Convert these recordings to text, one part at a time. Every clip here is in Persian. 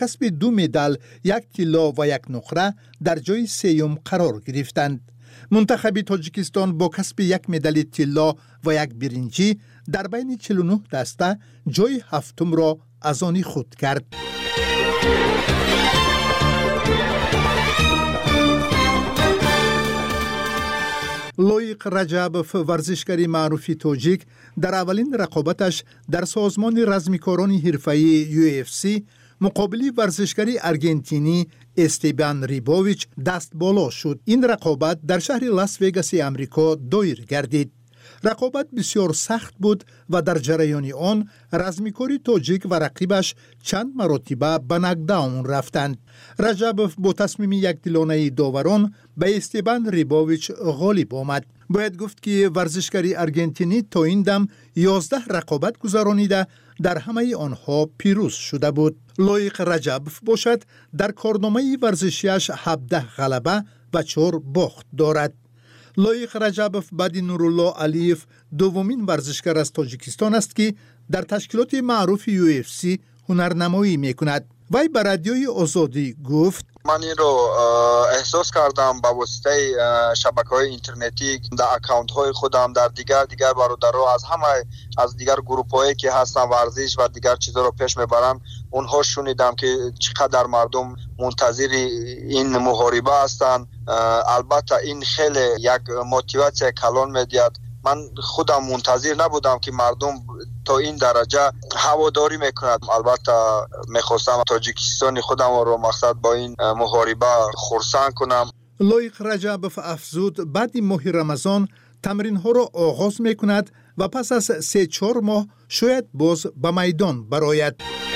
کسب 2 مدال، 1 طلا و 1 نقره در جای سوم قرار گرفتند. منتخب تاجیکستان با کسب 1 مدال طلا و 1 برنجی در بین 49 دسته جای هفتم را از آن خود کرد. لویق رجبوف، ورزشکاری معروف تاجیک، در اولین رقابتش در سازمان رزمکاران حرفه‌ای UFC مقابل ورزشکاری ارژنتینی استیبان ریبوویچ دست بالا شد. این رقابت در شهر لاس وگاس آمریکا دایر گردید. رقابت بسیار سخت بود و در جریان آن رزمکاری تاجیک و رقیبش چند مرتبه به ناکداون رفتند. رجبوف با تصمیم یکدلانه داوران به استیبان ریبوویچ غالب آمد. باید گفت که ورزشکاری ارژنتینی تا این دم 11 رقابت گذرانیده در همه آنها پیروز شده بود. لویق رجبوف باشد در کارنامه ورزشیش 17 غلبه و 4 باخت دارد. لویق رجبوف بعد نورالله علیف دومین ورزشکار از تاجیکستان است که در تشکیلات معروف UFC هنرنمایی میکند. وی به رادیوی آزادی گفت: من این رو احساس کردم با واسطه شبکه‌های اینترنتی در اکانت‌های خودم، در دیگر برادرها از دیگر گروه‌هایی که هستن ورزش و دیگر چیزا رو پیش میبرن، اونها شنیدم که چقدر مردم منتظر این محاربه هستن. البته این خیلی یک موتیواسیون کلان میدهد. من خودم منتظر نبودم که مردم تا این درجه هواداری میکند. البته میخواستم تاجیکستان خودم رو مقصد با این محاربه خرسند کنم. لویق رجبوف افزود بعد ماه رمضان تمرین ها را آغاز میکند و پس از 3-4 ماه شاید باز به میدان برآید.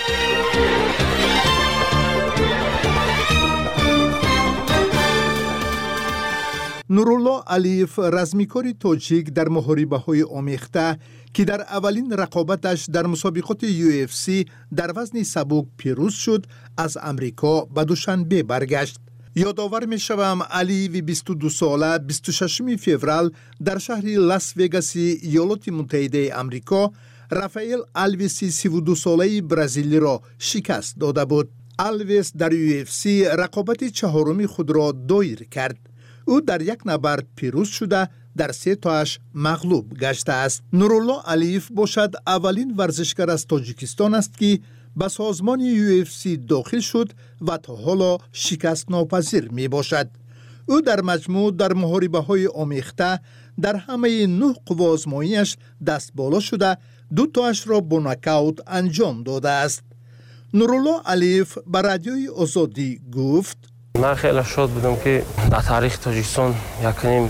نورالله علیف، رزمکاری تاجیک در محاربه‌های آمیخته که در اولین رقابتش در مسابقات UFC در وزن سبک پیروز شد، از امریکا به دوشنبه برگشت. یادآور می‌شوم علی 22 ساله 26 فوریه در شهر لاس وگاس ایالات متحده آمریکا رافائل آلویس 32 ساله برزیلی را شکست داده بود. آلویس در UFC رقابت چهارمی خود را دایر کرد. او در 1 نبرد پیروز شده در 3 تاش مغلوب گشته است. نورالله علیف باشد اولین ورزشکار از تاجیکستان است که به سازمان UFC داخل شد و تا حالا شکست ناپذیر می باشد. او در مجموع در محاربه‌های آمیخته در همه 9 قوا آزمایی‌اش دست بالا شده، 2 تاش را با ناکاوت انجام داده است. نورالله علیف به رادیوی آزادی گفت: من خیلی شاد بودم که در تاریخ تاجیکستان یکنیم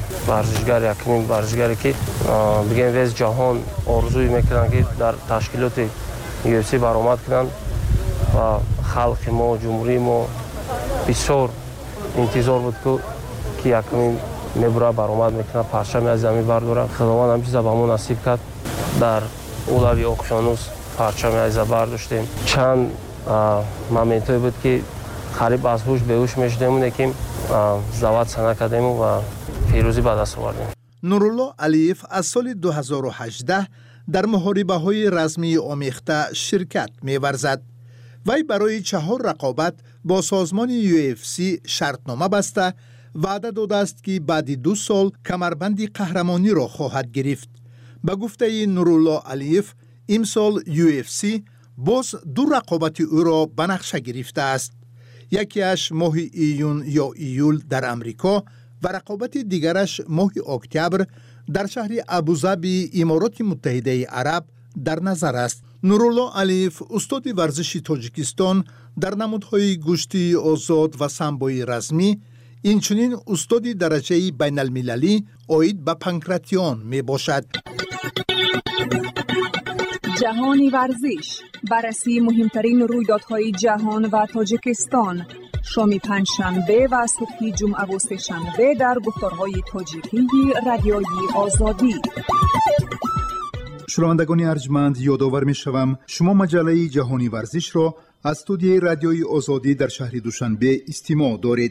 ورزشگری که بگیم ویز جهان آرزوی میکنن که در تشکیلات UFC برآمد کنند و خلق ما، جمهوری ما بسیار انتظار بود که یکنیم میبره برآمد میکنه، پرچم از زمین برداره. خداوند همین چیزا به ما نصیب کرد. در اولوی اقیانوس پرچم از برداشتیم. چند مومنتی بود که قریب از هوش به هوش میشدیم که زواد سنا کردیم و پیروزی به دست آوردیم. نورالله علیف از سال 2018 در محاربه‌های رزمی آمیخته شرکت می‌ورزد. وی برای 4 رقابت با سازمان UFC شرطنامه بسته وعده داده است که بعد 2 سال کمربند قهرمانی را خواهد گرفت. به گفته نورالله علیف، امسال UFC باز 2 رقابت او را به نقشه گرفته است. یکیش ماه ایون یا ایول در امریکا و رقابت دیگرش ماه اکتبر در شهر ابوظبی امارات متحده عرب در نظر است. نورالله علیف، استاد ورزش تاجیکستان در نمودهای گشتی آزاد و سامبوی رزمی، اینچنین استاد درجه بین المللی عاید به پانکراتیون می باشد. جهانی ورزش، بررسی مهمترین رویدادهای جهان و تاجیکستان، شام پنجشنبه و صبح جمعه و سه‌شنبه در گفتارهای تاجیکی رادیوی آزادی. شنوندگان ارجمند، یادآور می‌شوم شما مجله جهانی ورزش را از استودیوی رادیوی آزادی در شهر دوشنبه استماع دارید.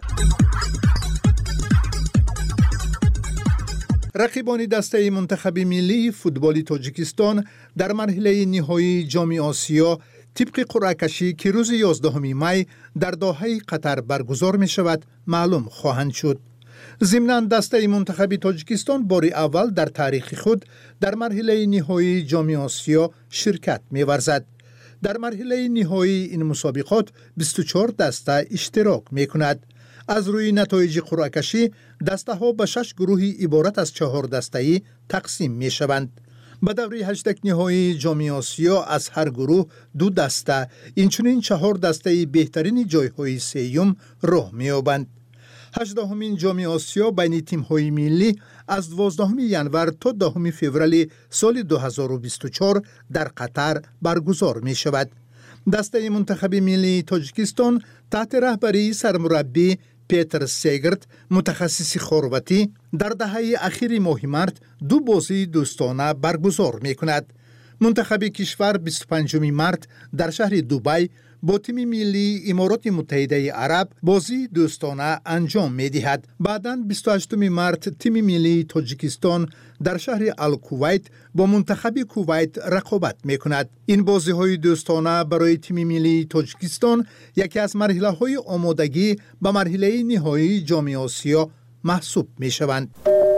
رقیبان دسته منتخب ملی فوتبال تاجیکستان در مرحله نهایی جام آسیا طبق قرعه کشی که روز 11 می در دوحه قطر برگزار می شود معلوم خواهند شد. ضمناً دسته منتخب تاجیکستان بار اول در تاریخ خود در مرحله نهایی جام آسیا شرکت می ورزد. در مرحله نهایی این مسابقات 24 دسته اشتراک می کند. از روی نتایج قرعه کشی دسته ها به 6 گروهی عبارت از 4 دسته‌ای تقسیم می شوند. به دوره 8 نهایی جام آسیا از هر گروه 2 دسته اینچنین 4 دسته بهترین جایهای سوم راه می یابند. 18مین جام آسیا بین تیم‌های ملی از 12 ژانویه تا 10 فوریه سال 2024 در قطر برگزار می شود. دسته منتخب ملی تاجیکستان تحت رهبری سرمربی پیتر سیگرت متخصص خرواتی در دهه اخیر ماه مارس 2 بازی دوستانه برگزار می کند. منتخب کشور 25 مارس در شهر دبی با تیم ملی امارات متحده عرب بازی دوستانه انجام می دهد. بعداً 28 مارس تیم ملی تاجیکستان در شهر الکویت با منتخب کویت رقابت می کند. این بازی های دوستانه برای تیم ملی تاجیکستان یکی از مرحله های آمادگی به مرحله نهایی جام آسیا محسوب می شوند.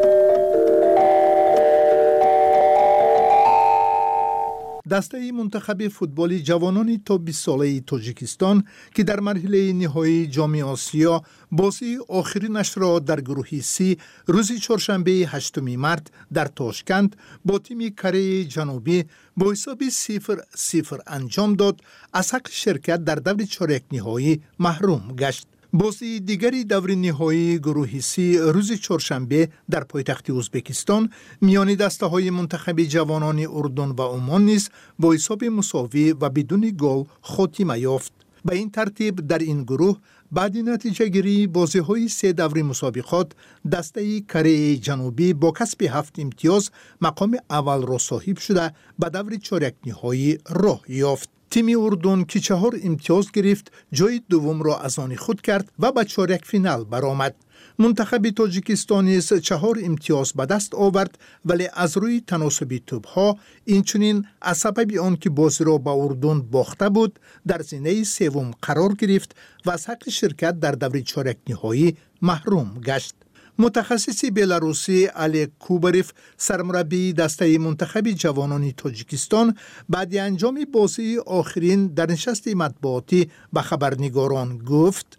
دسته منتخب فوتبال جوانان تا 20 ساله تاجیکستان که در مرحله نهایی جام آسیا بازی آخرینش را در گروه سی روز چهارشنبه 8 مارس در تاشکند با تیم کره جنوبی با حساب 0-0 انجام داد، از حق شرکت در دور چهارک نهایی محروم گشت. بازی دیگری دور نهایی گروه سی روز چهارشنبه در پایتخت ازبکستان میان دسته های منتخب جوانان اردن و عمان نیز با حساب مساوی و بدون گل خاتمه یافت. به این ترتیب در این گروه بعد نتیجه گیری بازی های 3 دور مسابقات دسته کره جنوبی با کسب 7 امتیاز مقام اول را صاحب شده به دور چهارک نهایی راه یافت. تیم اردن که 4 امتیاز گرفت جای دوم را از آن خود کرد و به چهارک فینال برآمد. منتخب تاجیکستان نیز 4 امتیاز به دست آورد، ولی از روی تناسب توپ‌ها اینچنین از سبب آنکه بازی را به اردن باخته بود در زینه سوم قرار گرفت و از حق شرکت در دور چهارک نهایی محروم گشت. متخصص بلاروسی علی کوبریف سرمربی دسته منتخب جوانان تاجیکستان بعد انجام بازی آخرین در نشست مطبوعاتی به خبرنگاران گفت: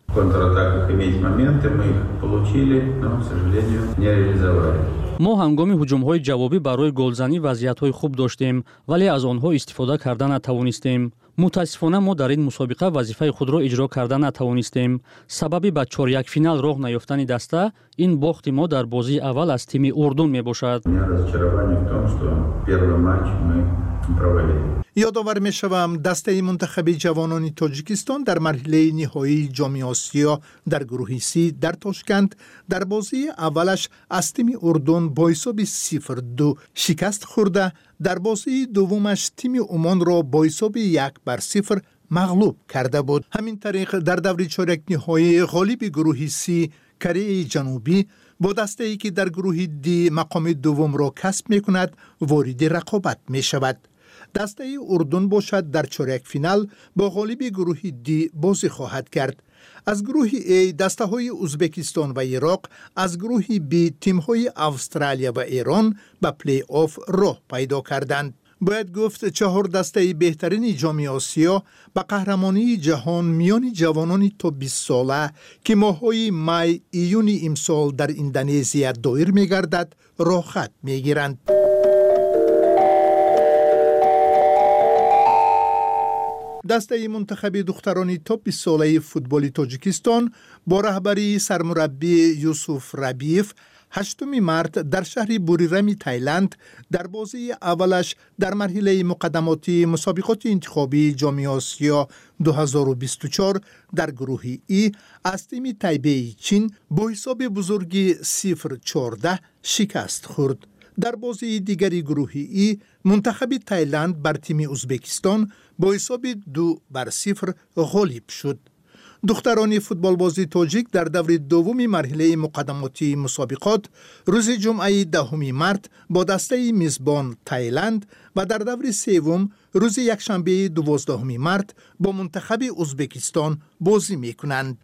ما هنگام هجوم‌های جوابی برای گلزنی وضعیت‌های خوب داشتیم، ولی از آنها استفاده کرده نتوانستیم. متاسفانه ما در این مسابقه وظیفه خود را اجرا کرده نتوانستیم. سببی به چهارک فینال راه نیافتن دسته این باخت ما در بازی اول از تیم اردن می باشد. یادآور می شوم دسته منتخب جوانان تاجیکستان در مرحله نهایی جام آسیا در گروه سی در تاشکند در بازی اولش از تیم اردن با حساب 0-2 شکست خورده، در بازی دومش تیم عمان را با حساب 1-0 مغلوب کرده بود. همین طریق در دور چهارک نهایی غالب گروه سی کره جنوبی با دسته ای که در گروه دی مقام دوم را کسب می کند وارد رقابت می شود. دسته اردن باشد در چهارک فینال با غالب گروه دی بازی خواهد کرد. از گروه A دسته های ازبکستان و عراق، از گروه B تیم های استرالیا و ایران به پلی آف راه پیدا کردند. باید گفت 4 دسته بهترین جام آسیا به قهرمانی جهان میان جوانان تا 20 ساله که ماه‌های می ایون امسال در اندونزیا دایر می‌گردد راه خط می‌گیرند. دسته منتخب دختران تا 20 ساله فوتبال تاجیکستان با رهبری سرمربی یوسف ربیف 8 مارس در شهر بوریرم تایلند در بازی اولش در مرحله مقدماتی مسابقات انتخابی جام آسیا 2024 در گروه ای از تیم تایبه چین با حساب بزرگی 0-14 شکست خورد. در بازی دیگری گروه ای منتخب تایلند بر تیم ازبکستان با حساب 2-0 غالب شد. دختران فوتبالبازی تاجیک در دور دوم مرحله مقدماتی مسابقات روز جمعه 10 مارس با دسته میزبان تایلند و در دور سوم روز یکشنبه 12 مارس با منتخب ازبکستان بازی می‌کنند.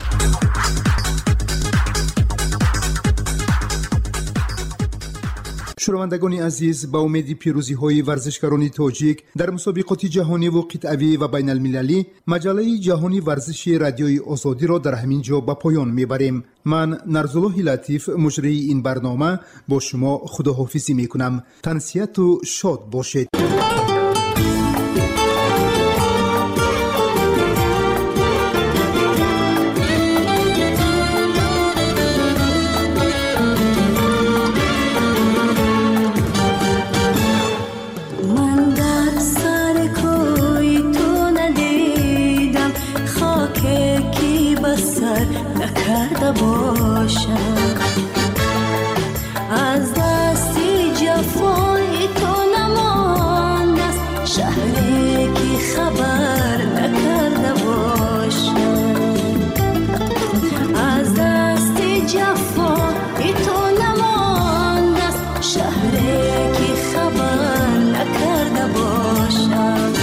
شنوندگان عزیز، با امید پیروزی‌های ورزشکاران تاجیک در مسابقات جهانی و قطعی و بین المللی، مجله جهانی ورزش رادیوی آزادی را در همین جا به پایان میبریم. من نرزالله لطیف مجری این برنامه با شما خداحافظی میکنم. تنسیت و شاد باشید. باشم از دستی جفای تو نمانده است شهری که خبر نکرده باشم از دستی جفای تو نمانده است شهری که خبر نکرده باشم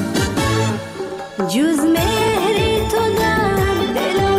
جز مهری تو در دلم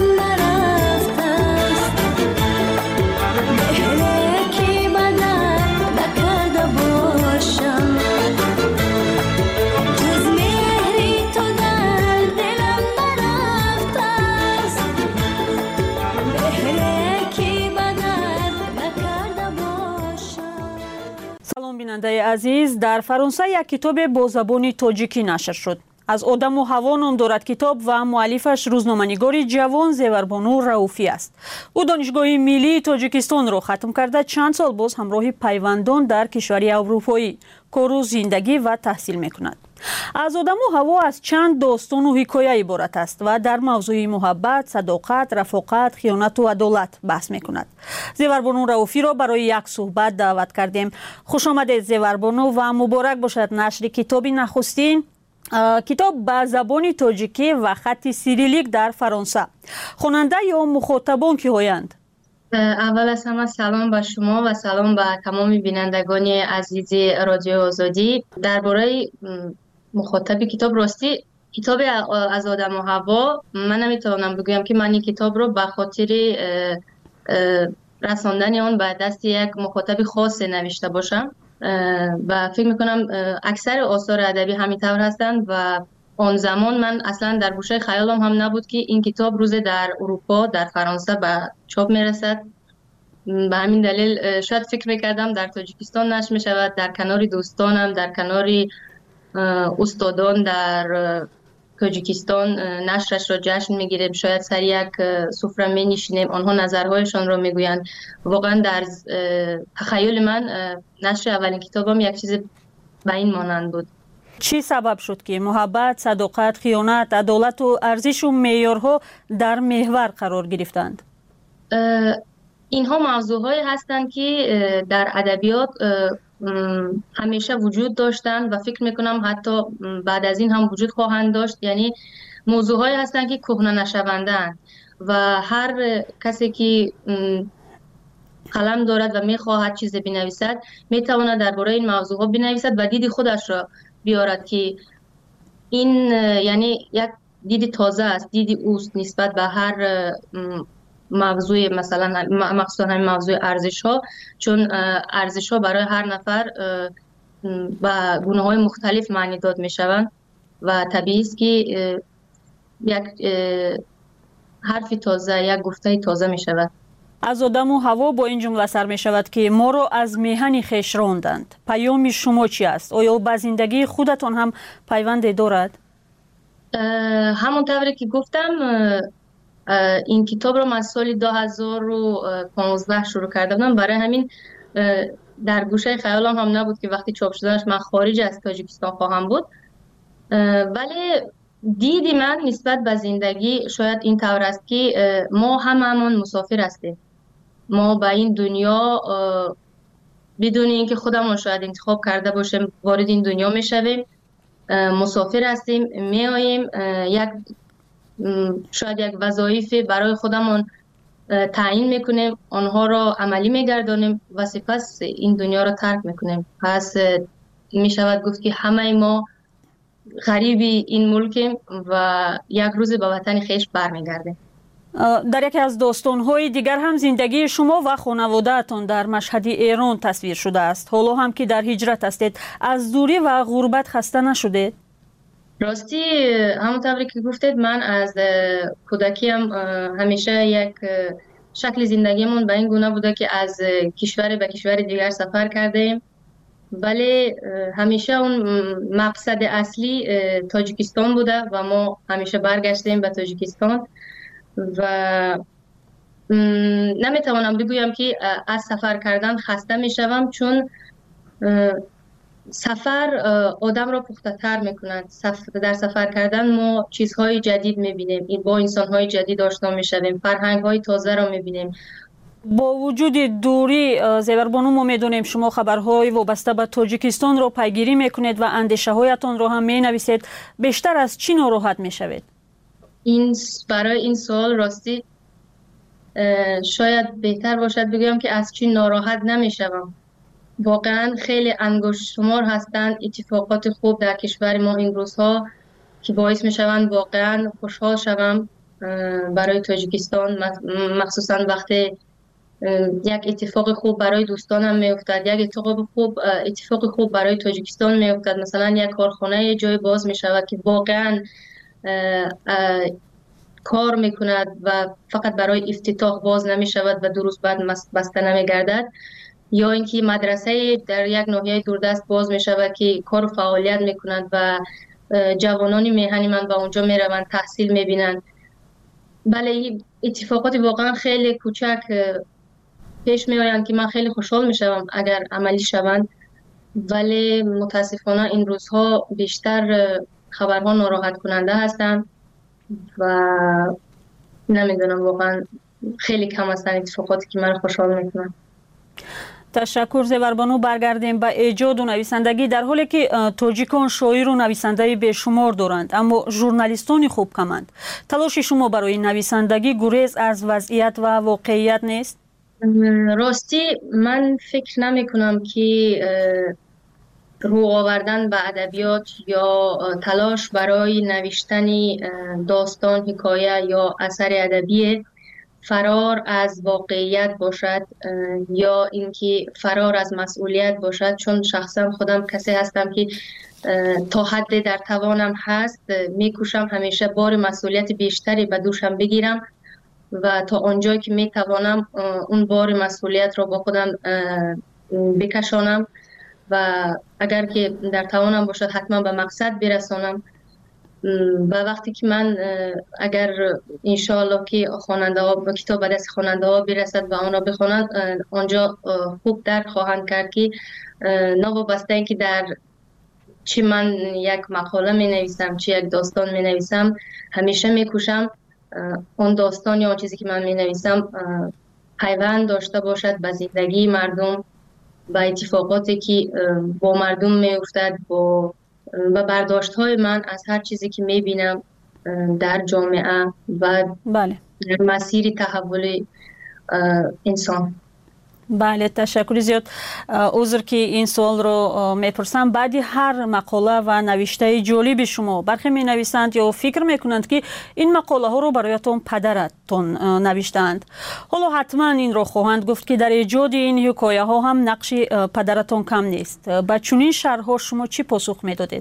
بیننده عزیز، در فرانسه یک کتاب با زبان تاجیکی نشر شد. از آدم و هوا نام دارد کتاب و مؤلفش روزنامه‌نگار جوان زیوربانو رئوفی است. او دانشگاه ملی تاجیکستان را ختم کرده چند سال باز همراه پیوندان در کشوری اروپایی کار و زندگی و تحصیل می‌کند. از آدم و هوا از چند داستان و حکایه عبارت است و در موضوع محبت، صداقت، رفاقت، خیانت و عدالت بحث می‌کند. زیوربانو رئوفی را برای یک صحبت دعوت کردیم. خوش آمدید زیوربانو و مبارک باشد نشر کتاب نخستین کتاب به زبان تاجیکی و خط سیریلیک در فرانسه. خواننده یا مخاطبان کی هستند؟ اول از همه سلام به شما و سلام به تمام بینندگان عزیز رادیو آزادی. درباره مخاطب کتاب، راستی کتاب از آدم و هوا من نمیتونم بگویم که من این کتاب رو به خاطر رساندن آن به دست یک مخاطب خاص نوشته باشم و فکر میکنم اکثر آثار ادبی همین طور هستند و آن زمان من اصلا در گوشه خیالم هم نبود که این کتاب روز در اروپا در فرانسه به چاپ میرسد. به همین دلیل شاید فکر میکردم در تاجیکستان نشر میشود، در کنار دوستانم، در کنار استادان در تاجیکستان نشرش را جشن میگیریم، شاید سر یک سفره می نشینیم، آنها نظرهایشان را میگویند. واقعا در تخیل من نشر اولین کتابم یک چیز به این مانند بود. چی سبب شد که محبت، صداقت، خیانت، عدالت و ارزش و معیارها در محور قرار گرفتند؟ اینها موضوعهایی هستند که در ادبیات همیشه وجود داشتند و فکر میکنم حتی بعد از این هم وجود خواهند داشت. یعنی موضوعهایی هستند که کهنه نشونده‌اند و هر کسی که قلم دارد و میخواهد چیزی بنویسد میتواند درباره این موضوعها بنویسد و دید خودش را بیارد که این یعنی یک دید تازه است، دید اوست نسبت به هر موضوع، مثلا مخصوصا همین موضوع ارزش ها، چون ارزش ها برای هر نفر به گونه های مختلف معنی داد می شوند و طبیعی است که یک حرف تازه، یک گفته تازه می شود. از آدم و هوا با این جمله سر می شود که ما را از میهن خویش راندند. پیام شما چی است؟ آیا به زندگی خودتان هم پیوند دارد؟ همونطوری که گفتم این کتاب رو من سال 2015 شروع کرده بودم، برای همین در گوشه خیالم هم نبود که وقتی چاپ شدنش من خارج از تاجیکستان خواهم بود. ولی دیدی من نسبت به زندگی شاید این طور است که ما هممون مسافر هستیم. ما به این دنیا بدون اینکه خودمون شاید انتخاب کرده باشیم وارد این دنیا میشویم، مسافر هستیم، میاییم، یک شاید یک وظایفی برای خودمون تعیین میکنیم، آنها را عملی میگردانیم و سپس این دنیا را ترک میکنیم. پس میشود گفت که همه ما غریبی این ملکیم و یک روز به وطن خیش برمیگردیم. در یکی از داستان‌های دیگر هم زندگی شما و خانواده‌تان در مشهد ایران تصویر شده است. حالا هم که در هجرت هستید، از دوری و غربت خسته نشدید؟ راستی همونطور که گفتید، من از کودکیم همیشه یک شکل زندگیمون به این گونه بوده که از کشور به کشور دیگر سفر کردیم، ولی همیشه اون مقصد اصلی تاجیکستان بوده و ما همیشه برگشتیم به تاجیکستان و نمیتوانم بگویم که از سفر کردن خسته میشوم، چون سفر آدم را پخته تر میکند. در سفر کردن ما چیزهای جدید میبینیم، با انسانهای جدید آشنا میشویم، فرهنگهای تازه را میبینیم. با وجود دوری زیوربانو، ما میدونیم شما خبرهای وابسته به تاجیکستان را پیگیری میکنید و اندیشه هایتان را هم مینویسید. بیشتر از چی ناراحت میشوید؟ برای این سوال راستی شاید بهتر باشد بگویم که از چی ناراحت نمیشوم. واقعا خیلی انگشت شمار هستند اتفاقات خوب در کشور ما این روزها که باعث میشوند واقعا خوشحال شوم برای تاجیکستان، مخصوصا وقتی یک اتفاق خوب برای دوستانم میافتد، یک اتفاق خوب برای تاجیکستان میافتد. مثلا یک کارخانه جای باز میشود که واقعا کار میکند و فقط برای افتتاح باز نمیشود و 2 روز بعد بسته نمیگردد، یا اینکه مدرسه در یک ناحیه دوردست باز میشود که کار و فعالیت میکنند و جوانانی میهنی من به اونجا میروند تحصیل میبینند. بله، اتفاقات واقعا خیلی کوچک پیش میآیند که من خیلی خوشحال میشوم اگر عملی شوند، ولی متاسفانه این روزها بیشتر خبرها ناراحت کننده هستند و نمیدونم، واقعا خیلی کم هستند اتفاقاتی که من خوشحال میکنن. تشکر زیوربانو. برگردیم به ایجاد و نویسندگی. در حالی که تاجیکان شاعر و نویسنده بیشمار دارند، اما ژورنالیستان خوب کمند. تلاش شما برای نویسندگی گریز از وضعیت و واقعیت نیست؟ راستی من فکر نمی کنم که رو آوردن به ادبیات یا تلاش برای نوشتن داستان، حکایه یا اثر ادبی فرار از واقعیت باشد یا اینکه فرار از مسئولیت باشد، چون شخصا خودم کسی هستم که تا حد در توانم هست میکوشم همیشه بار مسئولیت بیشتری به دوشم بگیرم و تا آنجایی که میتوانم اون بار مسئولیت را با خودم بکشانم و اگر که در توانم باشد حتما به مقصد برسانم. و وقتی که من اگر انشاءالله که خواننده ها کتاب به دست خواننده ها برسد و آن را بخوانند، آنجا خوب درک خواهند کرد که نوابسته این که در چی من یک مقاله می نویسم، چی یک داستان می نویسم، همیشه می کوشم اون داستان یا اون چیزی که من می نویسم پیوند داشته باشد به زندگی مردم، با اتفاقاتی که با مردم می افتد، با برداشت های من از هر چیزی که می بینم در جامعه و بله، در مسیر تحول انسان. بله، تشکر زیاد. عذر که این سوال رو میپرسم. بعدی هر مقاله و نوشته جالب شما برخی می نویسند یا فکر میکنند که این مقاله ها رو برایتون پدرتون نوشتند. حالا حتما این رو خواهند گفت که در ایجاد این حکایه ها هم نقش پدرتون کم نیست. با چنین شرح ها شما چی پاسخ میدادید؟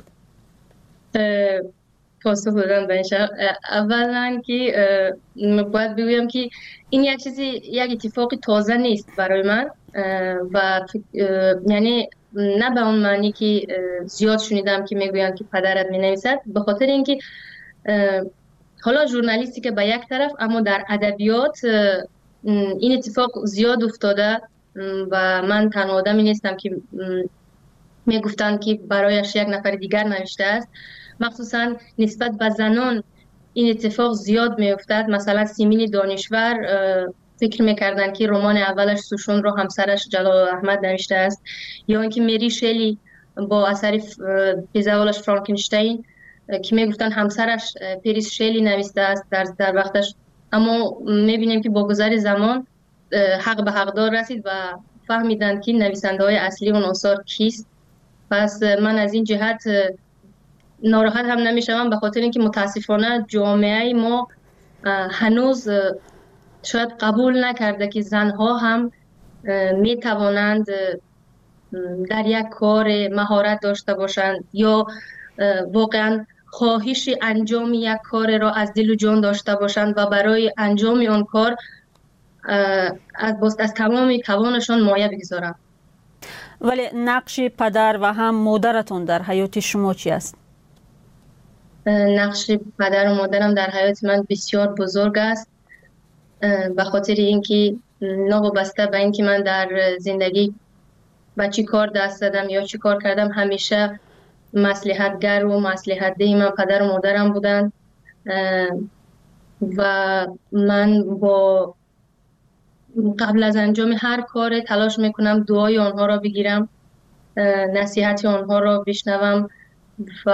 پاسخ دادن به این شرح، اولا که باید بگویم که این یک اتفاق تازه نیست برای من و یعنی نه به اون معنی که زیاد شنیدم که میگویند که پدرت مینویسد، به خاطر اینکه حالا ژورنالیستی که به یک طرف، اما در ادبیات این اتفاق زیاد افتاده و من تنها آدمی نیستم که میگفتند که برایش یک نفر دیگر نوشته است. مخصوصا نسبت به زنان این اتفاق زیاد میافتد. مثلا سیمین دانشور فکر میکردن که رمان اولش سوشون رو همسرش جلال احمد نوشته است، یا اینکه مری شلی با اثر پزوالش فرانکنشتین که میگفتن همسرش پریس شیلی نوشته است در وقتش، اما میبینیم که با گذر زمان حق به حقدار رسید و فهمیدند که نویسنده های اصلی اون آثار کیست. پس من از این جهت ناراحت هم نمیشم، به خاطر اینکه متاسفانه جامعه ما هنوز شاید قبول نکرده که زنها هم می توانند در یک کار مهارت داشته باشند یا واقعا خواهش انجام یک کار را از دل و جان داشته باشند و برای انجام آن کار از تمام توانشان مایه بگذارند. ولی نقش پدر و هم مادرتون در حیات شما چی است؟ نقش پدر و مادرم در حیات من بسیار بزرگ است، به خاطر اینکه نابسته به اینکه من در زندگی به چی کار دست دادم یا چی کار کردم، همیشه مصلحتگر و مصلحت ده من پدر و مادرم بودن و من با قبل از انجام هر کار تلاش میکنم دعای آنها را بگیرم، نصیحت آنها را بشنوم. و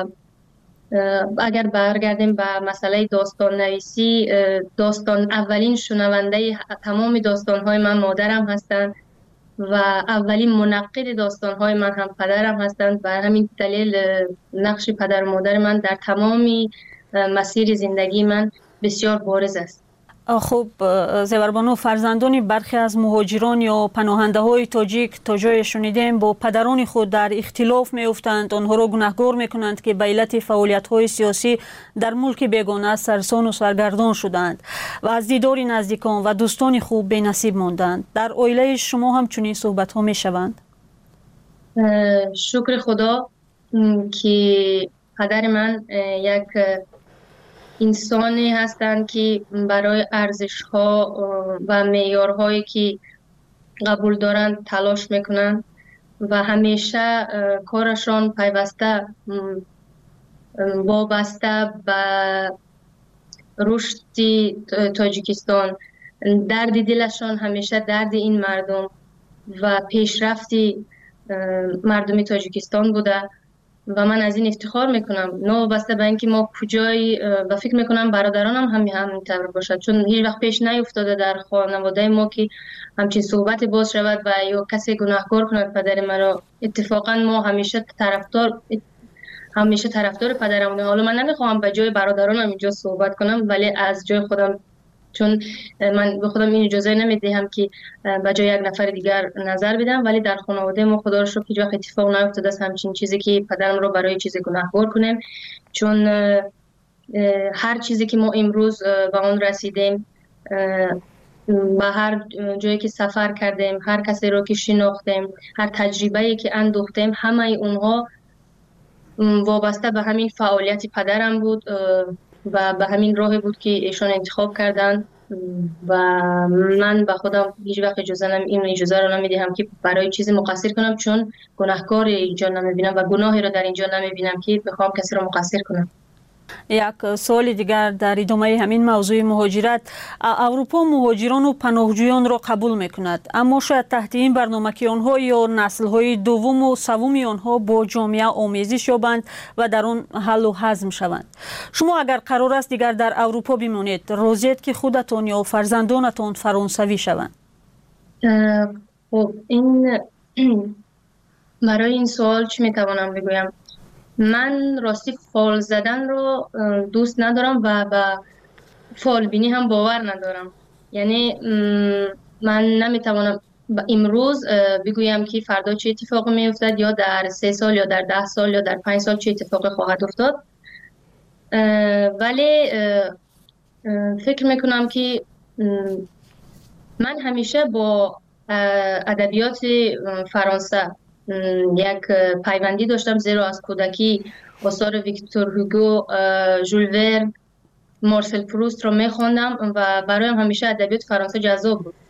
اگر برگردیم به مسئله داستان نویسی، اولین شنونده تمام داستان‌های من مادرم هستند و اولین منقد داستان‌های من هم پدرم هستند. و همین دلیل نقش پدر و مادر من در تمام مسیر زندگی من بسیار بارز است. خب زیوربانو، فرزندان برخی از مهاجران یا پناهنده های تاجیک تا جای شنیدیم با پدران خود در اختلاف می افتند، آنها را گناهکار می کنند که به علت فعالیت های سیاسی در ملک بیگانه سرسان و سرگردان شدند و از دیدار نزدیکان و دوستان خوب بی نصیب ماندند. در عائله شما هم چنین صحبت ها می شوند؟ شکر خدا که پدر من یک انسانی هستند که برای ارزش‌ها و معیارهایی که قبول دارند تلاش میکنند و همیشه کارشان پیوسته وابسته به رشد تاجیکستان، درد دلشان همیشه درد این مردم و پیشرفت مردم تاجیکستان بوده و من از این افتخار میکنم. نوبسته به اینکه ما کجای و فکر میکنم برادرانم همینطور باشد، چون هیچ وقت پیش نیفتاده در خانواده ما که همچین صحبت باز شود و یا کسی گناهکار کند پدر مرا. اتفاقا ما همیشه طرفدار پدرم بودیم. حالا من نمیخوام به جای برادرانم اینجا صحبت کنم، ولی از جای خودم، چون من به خودم این اجازه نمیدهم که به جای یک نفر دیگر نظر بدم، ولی در خانواده ما خدا رو شکر هیچ وقت اتفاق نیفتاده است همچین چیزی که پدرم رو برای چیز گناهکار کنیم. چون هر چیزی که ما امروز به اون رسیدیم، به هر جایی که سفر کردیم، هر کسی رو که شناختیم، هر تجربه‌ای که اندوختیم، همه اونها وابسته به همین فعالیت پدرم بود و به همین راهی بود که ایشان انتخاب کردن و من به خودم هیچ وقت اجازه رو نمیدهم که برای چیزی مقصر کنم، چون گناهکار اینجا نمیبینم و گناهی رو در اینجا نمیبینم که بخوام کسی رو مقصر کنم. یک سوال دیگر در ادامه همین موضوع مهاجرت. اروپا مهاجران و پناهجویان را قبول میکند، اما شاید تحت این برنامه که آنها یا نسل‌های دوم و سوم آنها با جامعه آمیزش یابند و در آن حل و هضم شوند. شما اگر قرار است دیگر در اروپا بمانید، راضیید که خودتان یا فرزندانتان فرانسوی شوند؟ خب این برای این سوال چی میتوانم بگویم؟ من راستی فال زدن رو دوست ندارم و به فال بینی هم باور ندارم. یعنی من نمیتوانم امروز بگویم که فردا چه اتفاقی میافتد یا در 3 سال یا در 10 سال یا در 5 سال چه اتفاقی خواهد افتاد، ولی فکر میکنم که من همیشه با ادبیات فرانسه یک پیوندی داشتم، زیرا از کودکی آثار ویکتور هوگو، ژول ورن، مارسل پروست رو میخوندم و برایم همیشه ادبیات فرانسه جذاب بود.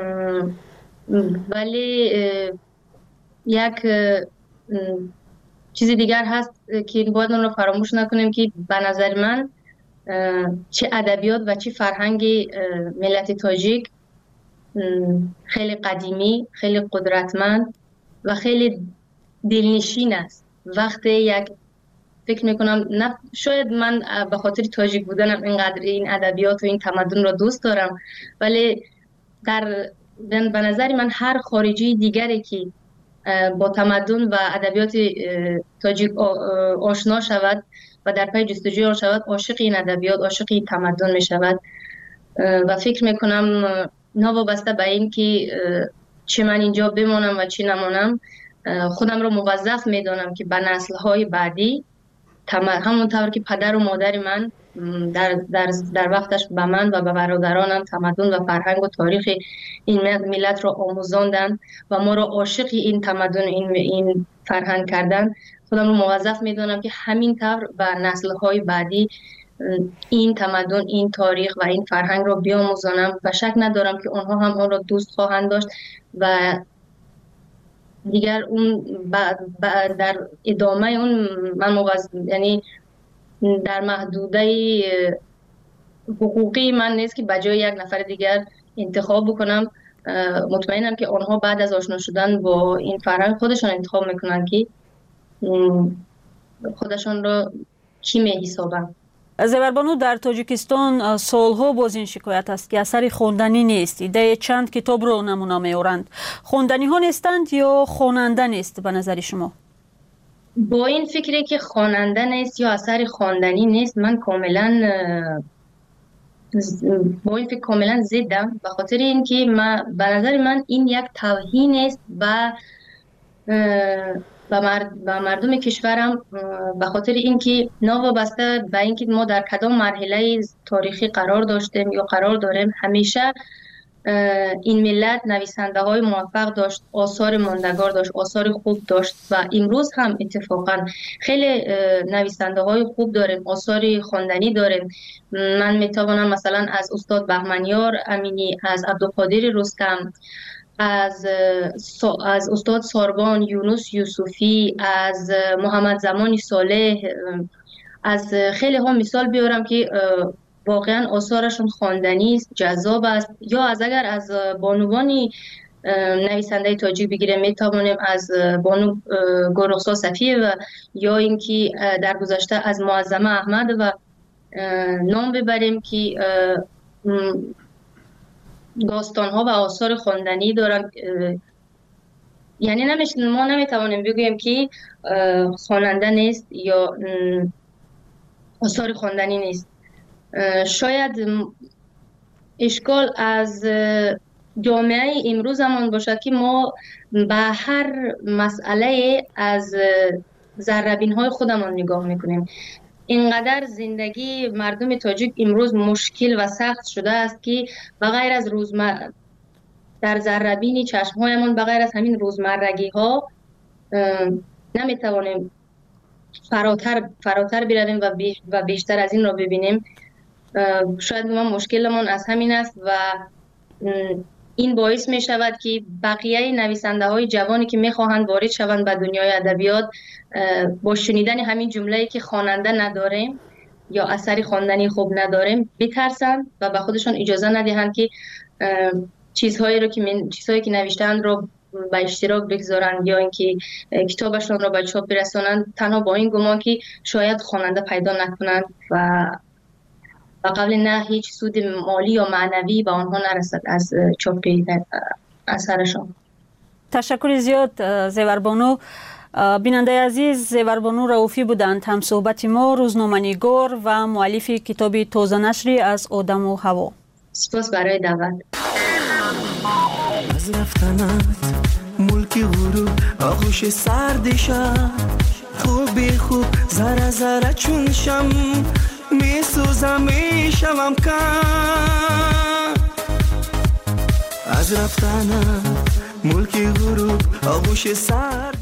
ولی یک چیز دیگر هست که باید اون رو فراموش نکنیم که به نظر من چه ادبیات و چه فرهنگ ملت تاجیک خیلی قدیمی، خیلی قدرتمند و خیلی دلنشین است. وقتی یک فکر میکنم نه، شاید من به خاطر تاجیک بودنم اینقدر این ادبیات و این تمدن را دوست دارم، ولی به نظر من هر خارجی دیگری که با تمدن و ادبیات تاجیک آشنا شود و در پی جستجوی آن شود، عاشق این ادبیات، عاشق این تمدن می شود. و فکر میکنم نوابسته به این که چه من اینجا بمانم و چه نمانم، خودم رو موظف میدانم که به نسل‌های بعدی همونطور که پدر و مادر من در وقتش به من و به برادرانم تمدن و فرهنگ و تاریخ این ملت را آموزاندن و ما را عاشق این تمدن این فرهنگ کردن، خودم رو موظف میدونم که همینطور به نسل‌های بعدی این تمدن، این تاریخ و این فرهنگ را بیاموزانم و شک ندارم که اونها هم اون را دوست خواهند داشت و دیگر اون در ادامه اون من یعنی در محدوده حقوقی من نیست که بجای یک نفر دیگر انتخاب بکنم. مطمئنم که آنها بعد از آشنا شدن با این فرهنگ خودشان انتخاب میکنن که خودشان را کی می‌حسابند. زیوربانو، در تاجیکستان سالها باز این شکایت است که اثر خواندنی نیست. ایده چند کتاب رو نمونه می‌آورند. خواندنی ها نیستند یا خواننده نیست به نظر شما؟ با این فکری که خواننده نیست یا اثر خواندنی نیست، من کاملا با این فکر کاملا ضدم، به خاطر اینکه به نظر من این یک توهین است و مردم کشورم، به خاطر اینکه ناوابسته به اینکه ما در کدام مرحله تاریخی قرار داشتیم یا قرار داریم، همیشه این ملت نویسنده های موفق داشت، آثار ماندگار داشت، آثار خوب داشت و امروز هم اتفاقا خیلی نویسنده های خوب داریم، آثار خواندنی داریم. من میتوانم مثلا از استاد بهمنیار امینی، از عبدالقادر رستم، از استاد ساربان یونس یوسفی، از محمد زمانی صالح، از خیلی ها مثال بیارم که واقعا آثارشون خواندنی است، جذاب است. یا اگر از بانوانی نویسنده تاجیک بگیریم، میتوانیم از بانو گلرخسار صفیه و یا اینکه در گذشته از معظمه احمد و نام ببریم که داستان‌ها و آثار خواندنی دارن. یعنی ما نمیتوانیم بگوییم که خواننده نیست یا آثار خواندنی نیست. شاید اشکال از جامعه امروزمان باشد که ما به هر مسئله از ذره‌بین‌های خودمان نگاه میکنیم. اینقدر زندگی مردم تاجیک امروز مشکل و سخت شده است که بغیر از در ذره‌بین چشم‌هایمان، بغیر از همین روزمرگی ها نمیتوانیم فراتر برویم و بیشتر از این را ببینیم. شاید ما مشکلمون از همین است و این باعث می شود که بقیه نویسنده های جوانی که می خواهند وارد شوند به دنیای ادبیات با شنیدن همین جمله که خواننده نداریم یا اثری خواندنی خوب نداریم بترسند و به خودشان اجازه ندهند که چیزهایی که نوشتند رو به اشتراک بگذارند یا اینکه کتابشون رو به چاپ برسانند، تنها با این گمان که شاید خواننده پیدا نکنند و قبل نه هیچ سود مالی یا معنوی به آنها نرسد از چاپ اثرشان. تشکر زیاد زیوربانو. بیننده عزیز، زیوربانو رؤوفی بودند هم صحبت ما، روزنامه‌نگار و مؤلف کتاب تازه نشری از آدم و هوا. سپاس برای دعوت. از رفتنت ملکی غروب آغوش سردشم، خوب ذره ذره چون شم میسوزم میشم کم. از رفتنت ملکی غروب آغوش سردشم.